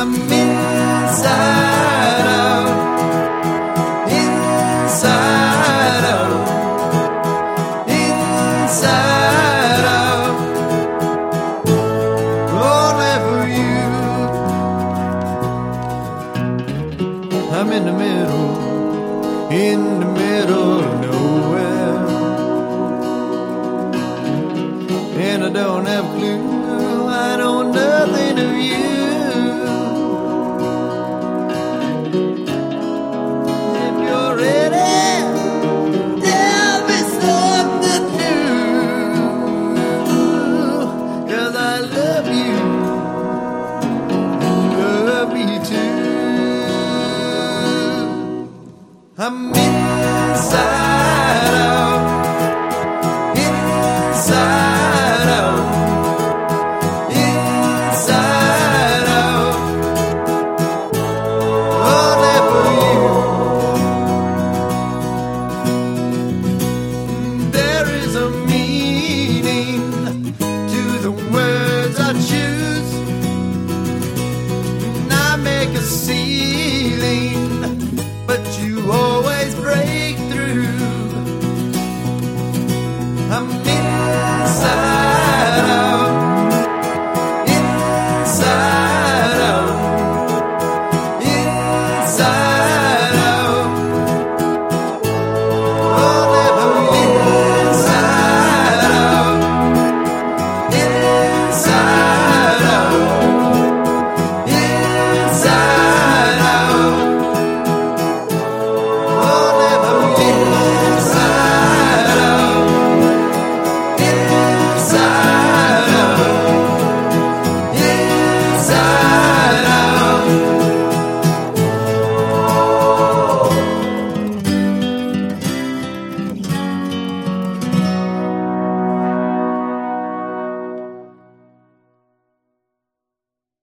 I'm inside out, inside out, inside out, only for you. I'm in the middle of nowhere, and I don't have a clue, I know nothing of you. If you're ready, tell me something new, 'cause I love you, love me too. I'm inside out, inside out, inside out, only for you. There is a meaning to the words I choose, and I make a ceiling, but you always break through. I'm